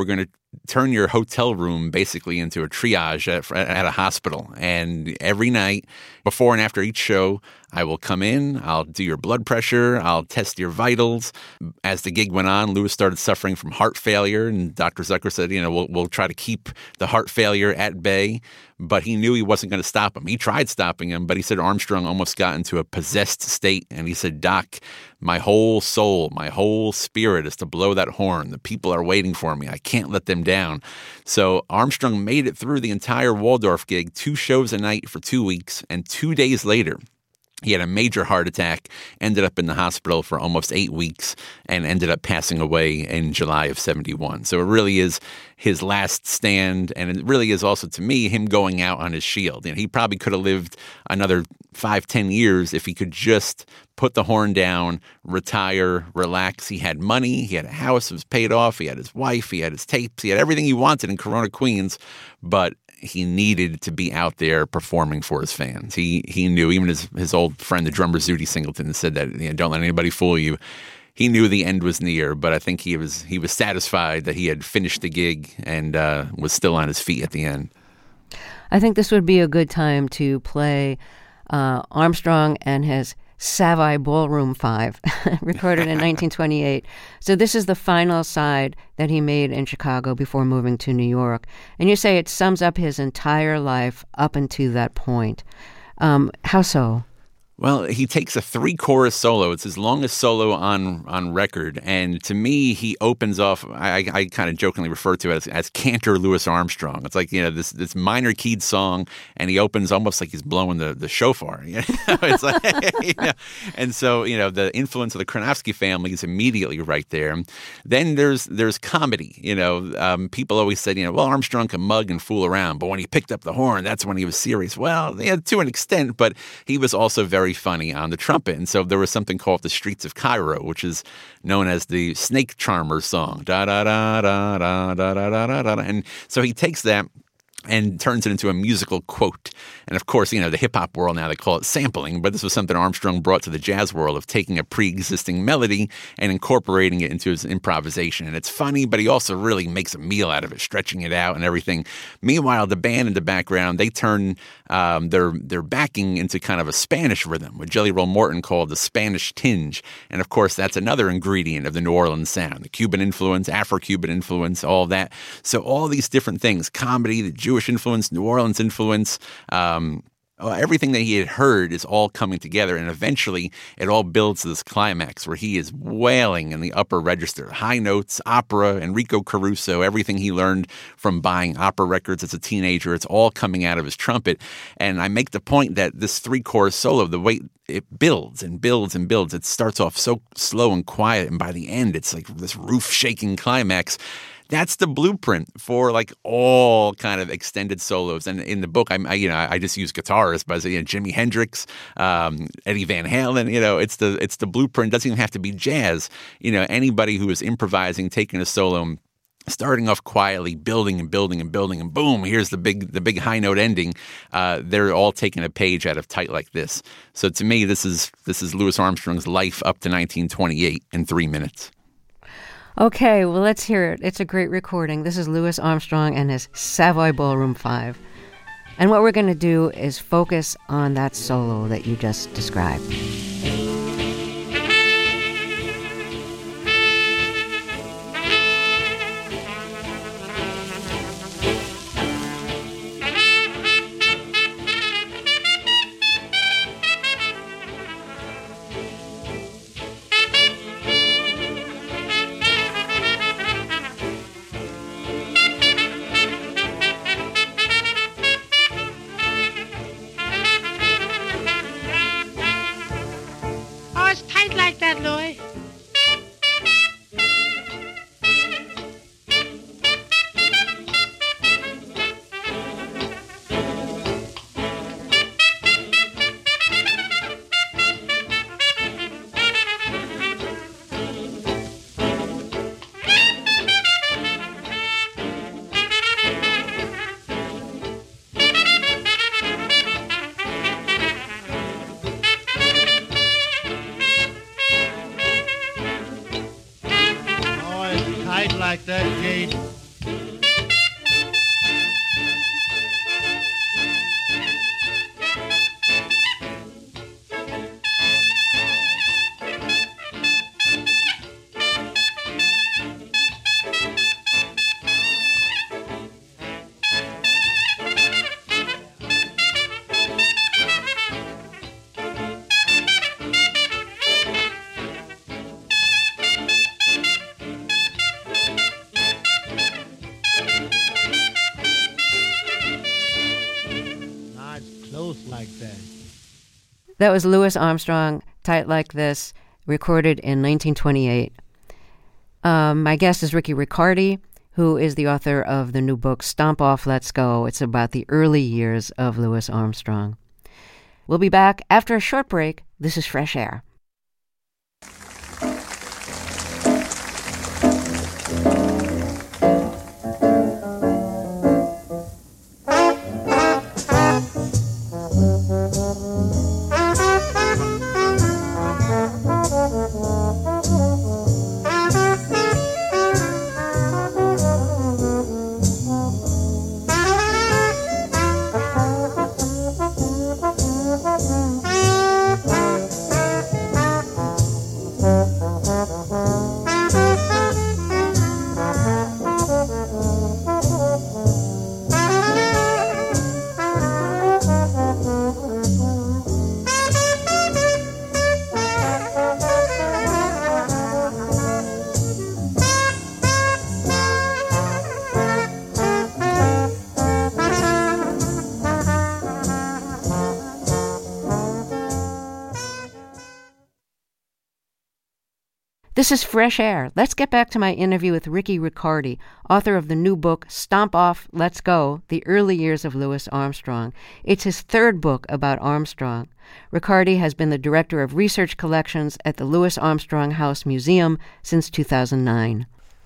turn your hotel room basically into a triage at, at a hospital. And every night, before and after each show, I will come in, I'll do your blood pressure, I'll test your vitals. As the gig went on, Louis started suffering from heart failure, and Doctor Zucker said, you know, we'll, we'll try to keep the heart failure at bay. But he knew he wasn't going to stop him. He tried stopping him, but he said Armstrong almost got into a possessed state. And he said, Doc, my whole soul, my whole spirit is to blow that horn. The people are waiting for me. I can't let them down. So Armstrong made it through the entire Waldorf gig, two shows a night for two weeks. And two days later, he had a major heart attack, ended up in the hospital for almost eight weeks, and ended up passing away in July of seventy-one. So it really is his last stand, and it really is also, to me, him going out on his shield. You know, he probably could have lived another five, ten years if he could just put the horn down, retire, relax. He had money, he had a house that was paid off, he had his wife, he had his tapes, he had everything he wanted in Corona, Queens, but he needed to be out there performing for his fans. He he knew, even his, his old friend, the drummer Zooty Singleton, said that, you know, don't let anybody fool you. He knew the end was near, but I think he was he was satisfied that he had finished the gig and uh, was still on his feet at the end. I think this would be a good time to play uh, Armstrong and his Savoy Ballroom five, recorded in nineteen twenty-eight. So this is the final side that he made in Chicago before moving to New York. And you say it sums up his entire life up until that point. Um, how so? Well, he takes a three-chorus solo. It's his longest solo on on record. And to me, he opens off, I, I kind of jokingly refer to it as, as Cantor Louis Armstrong. It's like, you know, this this minor keyed song, and he opens almost like he's blowing the, the shofar. You know? It's like, you know? And so, you know, the influence of the Kronofsky family is immediately right there. Then there's there's comedy. You know, um, people always said, you know, well, Armstrong can mug and fool around, but when he picked up the horn, that's when he was serious. Well, yeah, to an extent, but he was also very funny on the trumpet. And so there was something called The Streets of Cairo, which is known as the Snake Charmer song. Da da da da da da da da da. And so he takes that and turns it into a musical quote. And of course, you know, the hip-hop world now, they call it sampling, but this was something Armstrong brought to the jazz world, of taking a pre-existing melody and incorporating it into his improvisation. And it's funny, but he also really makes a meal out of it, stretching it out and everything. Meanwhile, the band in the background, they turn um, their their backing into kind of a Spanish rhythm, what Jelly Roll Morton called the Spanish tinge. And of course, that's another ingredient of the New Orleans sound, the Cuban influence, Afro-Cuban influence, all that. So all these different things, comedy, the Jewish influence, New Orleans influence, um, everything that he had heard is all coming together, and eventually it all builds to this climax where he is wailing in the upper register. High notes, opera, Enrico Caruso, everything he learned from buying opera records as a teenager, it's all coming out of his trumpet. And I make the point that this three-chorus solo, the way it builds and builds and builds, it starts off so slow and quiet, and by the end it's like this roof-shaking climax. That's the blueprint for like all kind of extended solos. And in the book, I'm, I, you know, I just use guitarists, but you know, Jimi Hendrix, um, Eddie Van Halen. You know, it's the it's the blueprint. It doesn't even have to be jazz. You know, anybody who is improvising, taking a solo, starting off quietly, building and building and building, and boom, here's the big the big high note ending. Uh, they're all taking a page out of Tight Like This. So to me, this is this is Louis Armstrong's life up to nineteen twenty-eight in three minutes. Okay, well, let's hear it. It's a great recording. This is Louis Armstrong and his Savoy Ballroom five. And what we're going to do is focus on that solo that you just described. Like that gate, That was Louis Armstrong, Tight Like This, recorded in nineteen twenty-eight. Um, my guest is Ricky Riccardi, who is the author of the new book, Stomp Off, Let's Go. It's about the early years of Louis Armstrong. We'll be back after a short break. This is Fresh Air. This is Fresh Air. Let's get back to my interview with Ricky Riccardi, author of the new book, Stomp Off, Let's Go, The Early Years of Louis Armstrong. It's his third book about Armstrong. Riccardi has been the director of research collections at the Louis Armstrong House Museum since two thousand nine.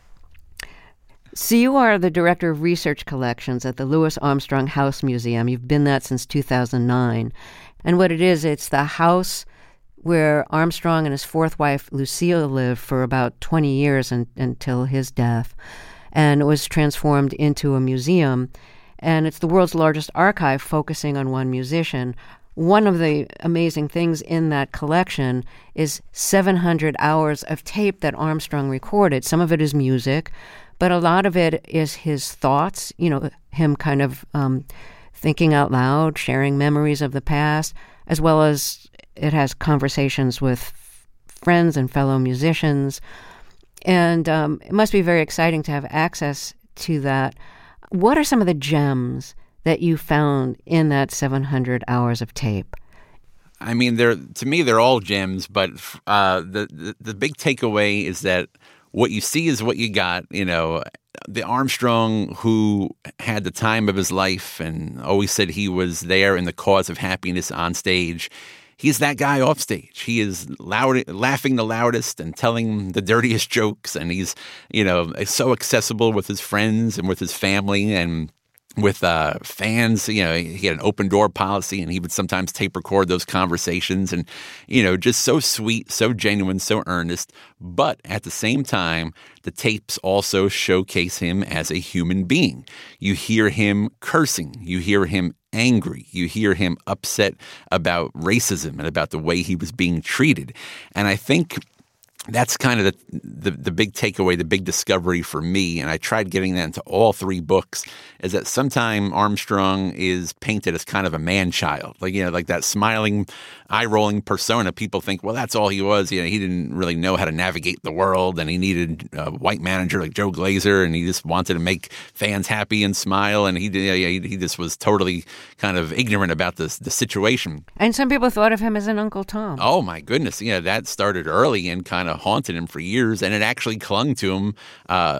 So you are the director of research collections at the Louis Armstrong House Museum. You've been that since two thousand nine. And what it is, it's the house where Armstrong and his fourth wife, Lucille, lived for about twenty years and, until his death. And it was transformed into a museum. And it's the world's largest archive focusing on one musician. One of the amazing things in that collection is seven hundred hours of tape that Armstrong recorded. Some of it is music, but a lot of it is his thoughts, you know, him kind of um, thinking out loud, sharing memories of the past, as well as it has conversations with friends and fellow musicians. And um, it must be very exciting to have access to that. What are some of the gems that you found in that seven hundred hours of tape? I mean, they're to me, they're all gems, but uh, the, the the big takeaway is that what you see is what you got. You know, the Armstrong who had the time of his life and always said he was there in the cause of happiness on stage. He's that guy off stage. He is loud, laughing the loudest and telling the dirtiest jokes. And he's, you know, so accessible with his friends and with his family and with uh, fans. You know, he had an open door policy and he would sometimes tape record those conversations and, you know, just so sweet, so genuine, so earnest. But at the same time, the tapes also showcase him as a human being. You hear him cursing. You hear him angry. You hear him upset about racism and about the way he was being treated. And I think that's kind of the, the the big takeaway, the big discovery for me, and I tried getting that into all three books, is that sometimes Armstrong is painted as kind of a man-child, like, you know, like that smiling, eye-rolling persona. People think, well, that's all he was. You know, he didn't really know how to navigate the world, and he needed a white manager like Joe Glazer, and he just wanted to make fans happy and smile, and he he, he just was totally kind of ignorant about this the situation. And some people thought of him as an Uncle Tom. Oh, my goodness. Yeah, that started early and kind of haunted him for years, and it actually clung to him uh,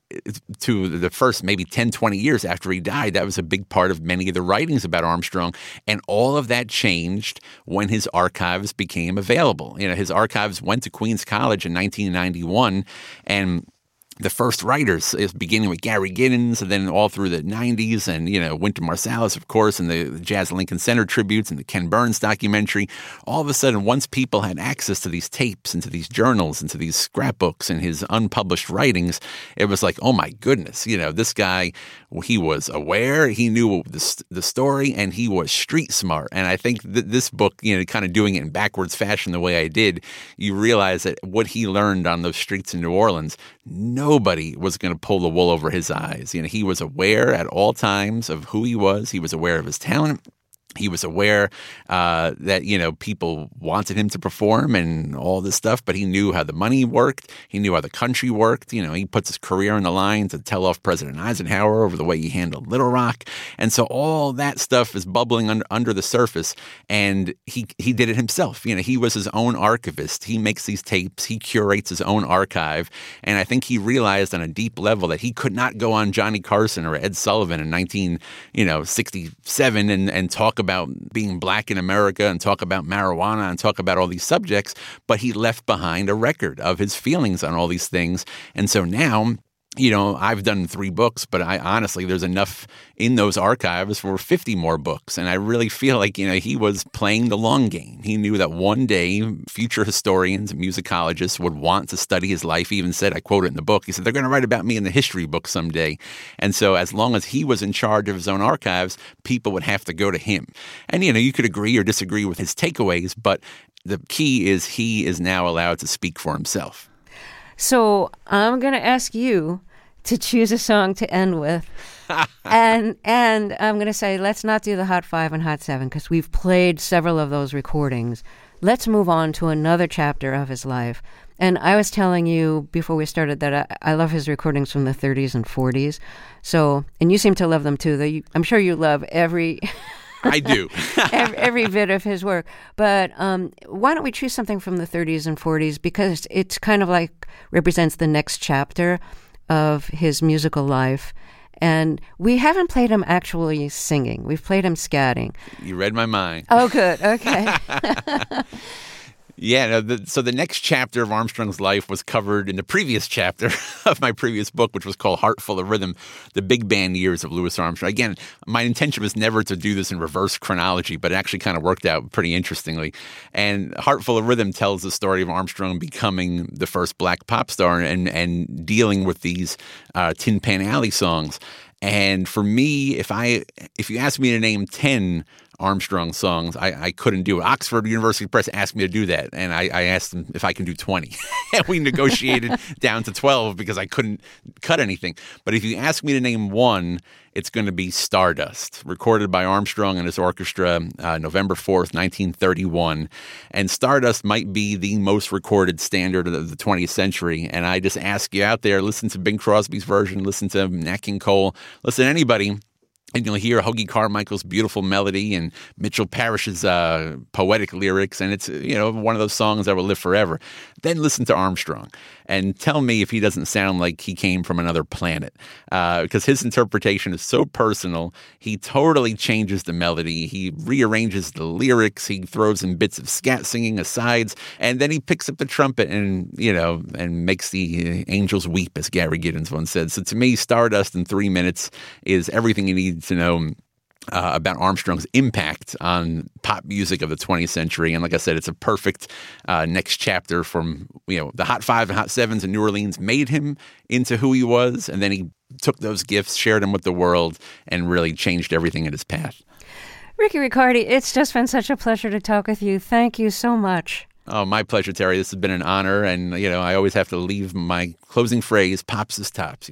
to the first maybe ten, twenty years after he died. That was a big part of many of the writings about Armstrong, and all of that changed when his archives became available. You know, his archives went to Queens College in nineteen ninety-one, and the first writers, beginning with Gary Giddens and then all through the nineties and, you know, Wynton Marsalis, of course, and the, the Jazz Lincoln Center tributes and the Ken Burns documentary. All of a sudden, once people had access to these tapes and to these journals and to these scrapbooks and his unpublished writings, it was like, oh my goodness, you know, this guy, he was aware, he knew the, the story, and he was street smart. And I think that this book, you know, kind of doing it in backwards fashion the way I did, you realize that what he learned on those streets in New Orleans, nobody was going to pull the wool over his eyes. You know, he was aware at all times of who he was. He was aware of his talent. He was aware uh, that, you know, people wanted him to perform and all this stuff, but he knew how the money worked. He knew how the country worked. You know, he puts his career on the line to tell off President Eisenhower over the way he handled Little Rock. And so all that stuff is bubbling under, under the surface. And he, he did it himself. You know, he was his own archivist. He makes these tapes. He curates his own archive. And I think he realized on a deep level that he could not go on Johnny Carson or Ed Sullivan in nineteen, you know, sixty-seven and, and talk about about being black in America and talk about marijuana and talk about all these subjects, but he left behind a record of his feelings on all these things. And so now, you know, I've done three books, but I honestly, there's enough in those archives for fifty more books. And I really feel like, you know, he was playing the long game. He knew that one day future historians and musicologists would want to study his life. He even said, I quote it in the book, he said, they're going to write about me in the history book someday. And so as long as he was in charge of his own archives, people would have to go to him. And, you know, you could agree or disagree with his takeaways, but the key is he is now allowed to speak for himself. So I'm going to ask you to choose a song to end with. and and I'm going to say, let's not do the Hot Five and Hot Seven because we've played several of those recordings. Let's move on to another chapter of his life. And I was telling you before we started that I, I love his recordings from the thirties and forties. So, and you seem to love them too. They, I'm sure you love every... I do. every, every bit of his work. But um, why don't we choose something from the thirties and forties because it's kind of like represents the next chapter of his musical life. And we haven't played him actually singing. We've played him scatting. You read my mind. Oh, good. Okay. Yeah, no, the, so the next chapter of Armstrong's life was covered in the previous chapter of my previous book, which was called Heart Full of Rhythm, the big band years of Louis Armstrong. Again, my intention was never to do this in reverse chronology, but it actually kind of worked out pretty interestingly. And Heart Full of Rhythm tells the story of Armstrong becoming the first black pop star and, and dealing with these uh, Tin Pan Alley songs. And for me, if I if you ask me to name ten Armstrong songs, I, I couldn't do it. Oxford University Press asked me to do that, and I, I asked them if I can do twenty. And we negotiated down to twelve because I couldn't cut anything. But if you ask me to name one, it's going to be Stardust, recorded by Armstrong and his orchestra uh, November fourth, nineteen thirty-one. And Stardust might be the most recorded standard of the twentieth century. And I just ask you out there, listen to Bing Crosby's version, listen to Nat King Cole, listen to anybody, and you'll hear Hoagie Carmichael's beautiful melody and Mitchell Parish's uh, poetic lyrics, and it's, you know, one of those songs that will live forever. Then listen to Armstrong and tell me if he doesn't sound like he came from another planet, uh, because his interpretation is so personal. He totally changes the melody. He rearranges the lyrics. He throws in bits of scat singing asides, and then he picks up the trumpet and, you know, and makes the angels weep, as Gary Giddens once said. So to me, Stardust in three minutes is everything you need to know uh, about Armstrong's impact on pop music of the twentieth century. And like I said, it's a perfect uh, next chapter from, you know, the Hot Five and Hot Sevens in New Orleans made him into who he was. And then he took those gifts, shared them with the world, and really changed everything in his path. Ricky Riccardi, it's just been such a pleasure to talk with you. Thank you so much. Oh, my pleasure, Terry. This has been an honor. And, you know, I always have to leave my closing phrase, pops is tops. You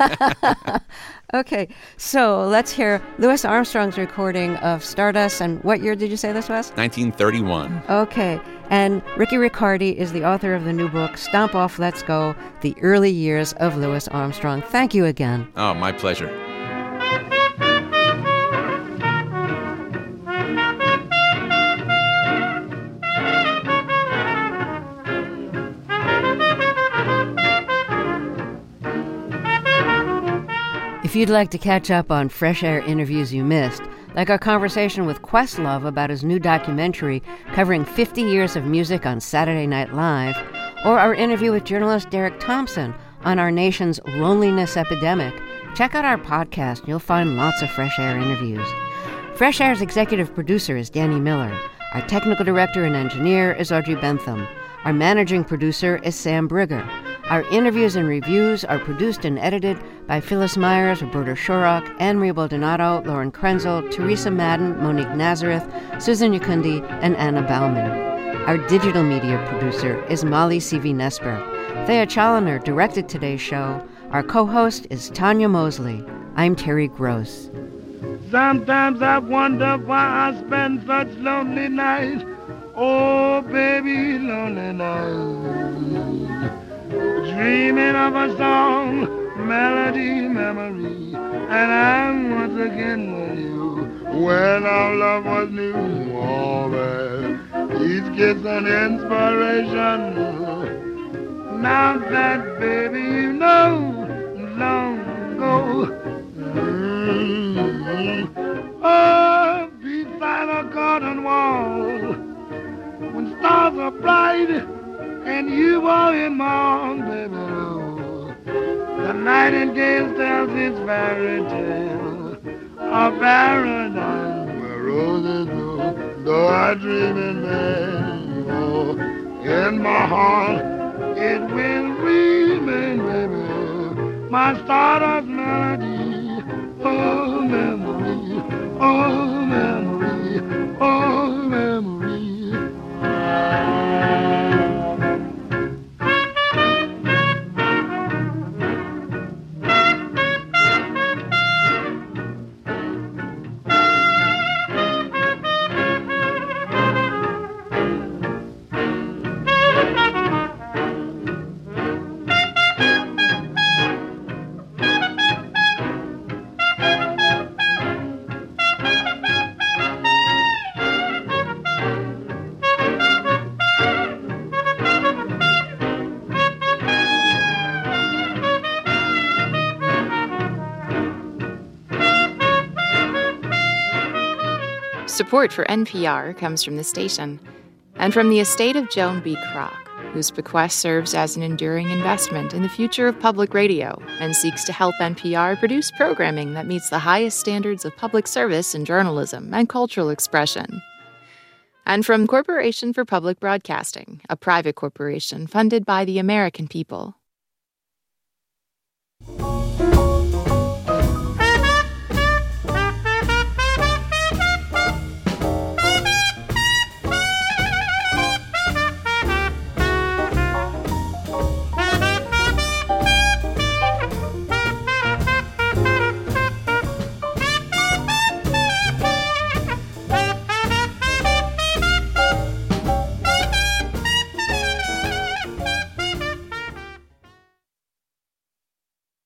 know? Okay, so let's hear Louis Armstrong's recording of Stardust. And what year did you say this was? nineteen thirty-one. Okay, and Ricky Riccardi is the author of the new book, Stomp Off, Let's Go, The Early Years of Louis Armstrong. Thank you again. Oh, my pleasure. If you'd like to catch up on Fresh Air interviews you missed, like our conversation with Questlove about his new documentary covering fifty years of music on Saturday Night Live, or our interview with journalist Derek Thompson on our nation's loneliness epidemic, check out our podcast and you'll find lots of Fresh Air interviews. Fresh Air's executive producer is Danny Miller. Our technical director and engineer is Audrey Bentham. Our managing producer is Sam Brigger. Our interviews and reviews are produced and edited by Phyllis Myers, Roberta Shorrock, Anne-Marie Baldonado, Lauren Krenzel, Teresa Madden, Monique Nazareth, Susan Yukundi, and Anna Bauman. Our digital media producer is Molly C V Nesper. Thea Chaloner directed today's show. Our co-host is Tanya Mosley. I'm Terry Gross. Sometimes I wonder why I spend such lonely nights. Oh, baby, lonely nights. Dreaming of a song, melody, memory, and I'm once again with you. When our love was new, oh, man, each kiss an inspiration. Now that, baby, you know, long ago. Mm-hmm. Oh, beside a garden wall, when stars are bright, and you are in my arms, baby, oh. The nightingale tells its fairy tale of paradise where roses bloom, though I dream in vain, oh. In my heart it will remain, baby, my stardust melody, oh, memory, oh, memory, oh, memory. Support for N P R comes from the station and from the estate of Joan B. Kroc, whose bequest serves as an enduring investment in the future of public radio and seeks to help N P R produce programming that meets the highest standards of public service in journalism and cultural expression. And from Corporation for Public Broadcasting, a private corporation funded by the American people.